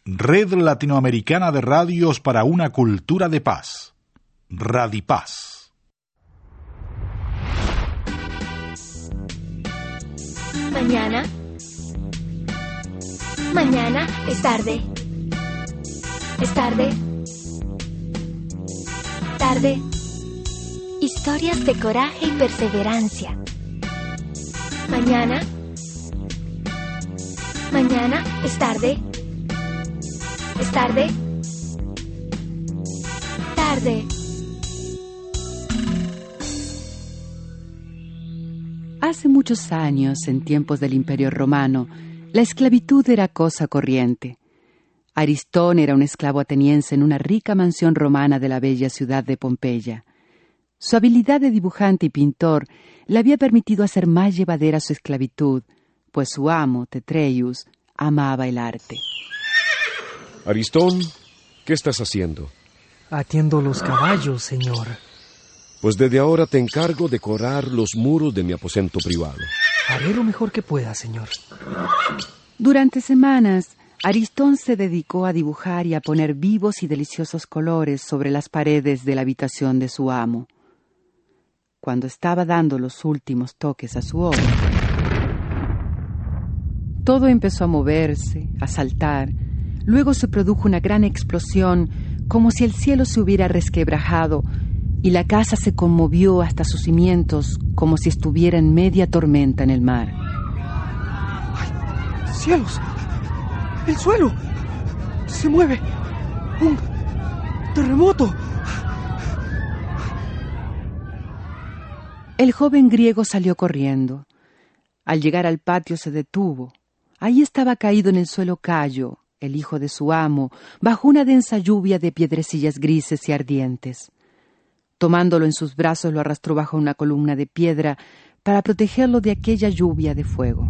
Red Latinoamericana de Radios para una Cultura de Paz. Radipaz. Mañana es tarde. Es tarde. Tarde. Historias de coraje y perseverancia. Mañana es tarde. Es tarde. Tarde. Hace muchos años, en tiempos del Imperio Romano, la esclavitud era cosa corriente. Aristón era un esclavo ateniense en una rica mansión romana de la bella ciudad de Pompeya. Su habilidad de dibujante y pintor le había permitido hacer más llevadera su esclavitud, pues su amo, Tetreius, amaba el arte. Aristón, ¿qué estás haciendo? Atiendo los caballos, señor. Pues desde ahora te encargo de decorar los muros de mi aposento privado. Haré lo mejor que pueda, señor. Durante semanas, Aristón se dedicó a dibujar y a poner vivos y deliciosos colores sobre las paredes de la habitación de su amo. Cuando estaba dando los últimos toques a su obra, todo empezó a moverse, a saltar. Luego se produjo una gran explosión, como si el cielo se hubiera resquebrajado, y la casa se conmovió hasta sus cimientos, como si estuviera en media tormenta en el mar. ¡Ay, cielos! ¡El suelo! ¡Se mueve! ¡Un terremoto! El joven griego salió corriendo. Al llegar al patio se detuvo. Ahí estaba caído en el suelo Cayo, el hijo de su amo, bajo una densa lluvia de piedrecillas grises y ardientes. Tomándolo en sus brazos, lo arrastró bajo una columna de piedra para protegerlo de aquella lluvia de fuego.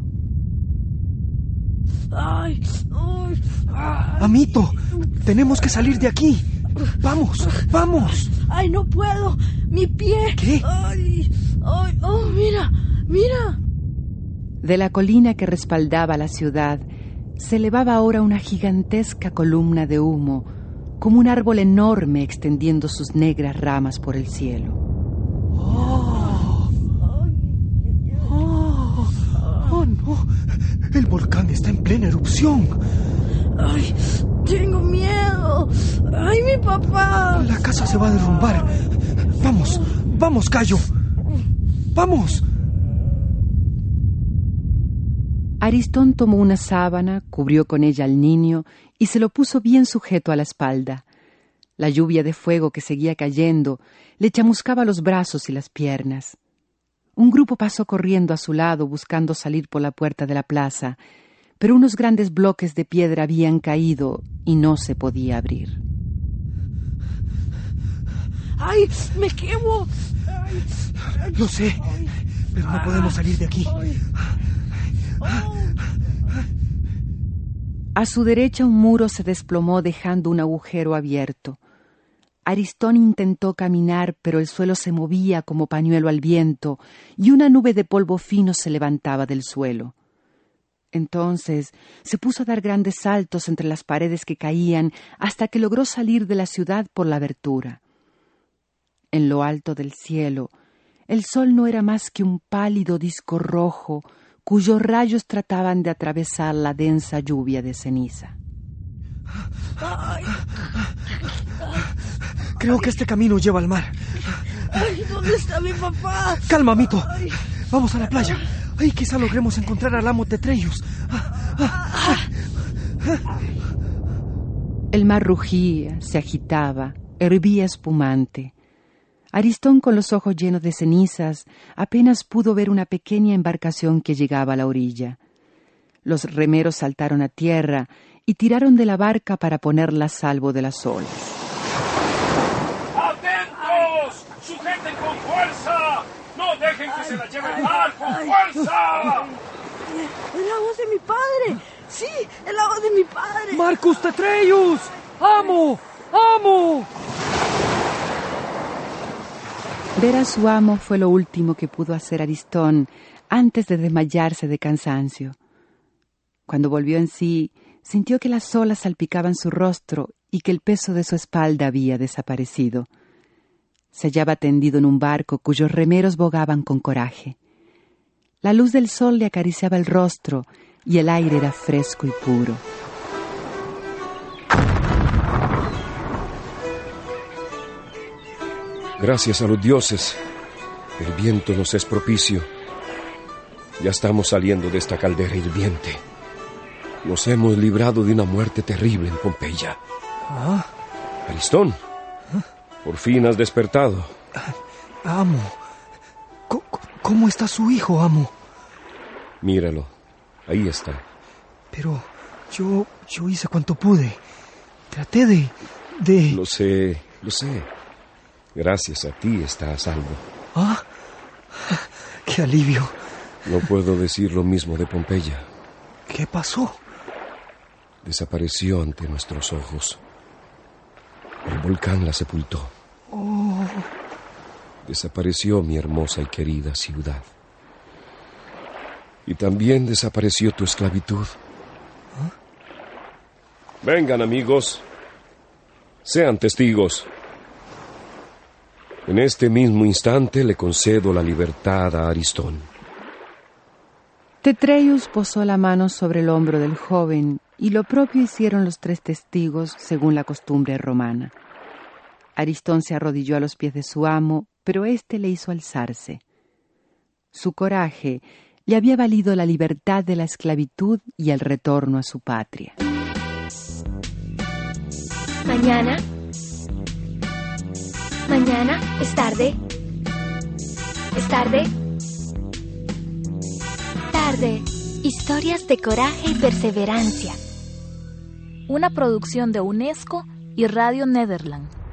¡Ay! ¡Ay! ¡Amito! ¡Tenemos que salir de aquí! ¡Vamos! ¡Vamos! ¡Ay, no puedo! ¡Mi pie! ¿Qué? ¡Ay! ¡Ay! ¡Oh, mira! ¡Mira! De la colina que respaldaba la ciudad se elevaba ahora una gigantesca columna de humo, como un árbol enorme extendiendo sus negras ramas por el cielo. ¡Oh! ¡Oh! ¡Oh, no! ¡El volcán está en plena erupción! ¡Ay! ¡Tengo miedo! ¡Ay, mi papá! La casa se va a derrumbar. ¡Vamos! ¡Vamos, Cayo! ¡Vamos! Aristón tomó una sábana, cubrió con ella al niño y se lo puso bien sujeto a la espalda. La lluvia de fuego que seguía cayendo le chamuscaba los brazos y las piernas. Un grupo pasó corriendo a su lado buscando salir por la puerta de la plaza, pero unos grandes bloques de piedra habían caído y no se podía abrir. ¡Ay! ¡Me quemo! Lo sé, pero no podemos salir de aquí. A su derecha un muro se desplomó dejando un agujero abierto. Aristón intentó caminar, pero el suelo se movía como pañuelo al viento y una nube de polvo fino se levantaba del suelo. Entonces se puso a dar grandes saltos entre las paredes que caían hasta que logró salir de la ciudad por la abertura. En lo alto del cielo, el sol no era más que un pálido disco rojo cuyos rayos trataban de atravesar la densa lluvia de ceniza. Creo que este camino lleva al mar. ¡Ay! ¿Dónde está mi papá? Calma, amito. Vamos a la playa. Ay, quizá logremos encontrar al amo Tetreius. El mar rugía, se agitaba, hervía espumante. Aristón, con los ojos llenos de cenizas, apenas pudo ver una pequeña embarcación que llegaba a la orilla. Los remeros saltaron a tierra y tiraron de la barca para ponerla a salvo de las olas. ¡Atentos! ¡Sujeten con fuerza! ¡No dejen que se la lleve el mar! ¡Con fuerza! ¡El agua de mi padre! ¡Sí! ¡El agua de mi padre! ¡Marcus Tetreius! ¡Amo! ¡Amo! Ver a su amo fue lo último que pudo hacer Aristón antes de desmayarse de cansancio. Cuando volvió en sí, Sintió que las olas salpicaban su rostro y que el peso de su espalda había desaparecido. Se hallaba tendido en un barco cuyos remeros bogaban con coraje. La luz del sol le acariciaba el rostro y el aire era fresco y puro. Gracias a los dioses, el viento nos es propicio. Ya estamos saliendo de esta caldera hirviente. Nos hemos librado de una muerte terrible en Pompeya. ¿Ah? Aristón, por fin has despertado. Amo. ¿Cómo está su hijo, amo? Míralo, ahí está. Pero yo hice cuanto pude. Traté de... Lo sé. Gracias a ti está a salvo. ¿Ah? ¡Qué alivio! No puedo decir lo mismo de Pompeya. ¿Qué pasó? Desapareció ante nuestros ojos. El volcán la sepultó. Oh. Desapareció mi hermosa y querida ciudad. Y también desapareció tu esclavitud. ¿Ah? Vengan, amigos. Sean testigos. En este mismo instante le concedo la libertad a Aristón. Tetreus posó la mano sobre el hombro del joven y lo propio hicieron los 3 testigos según la costumbre romana. Aristón se arrodilló a los pies de su amo, pero éste le hizo alzarse. Su coraje le había valido la libertad de la esclavitud y el retorno a su patria. Mañana es tarde. Es tarde. Tarde. Historias de coraje y perseverancia. Una producción de UNESCO y Radio Nederland.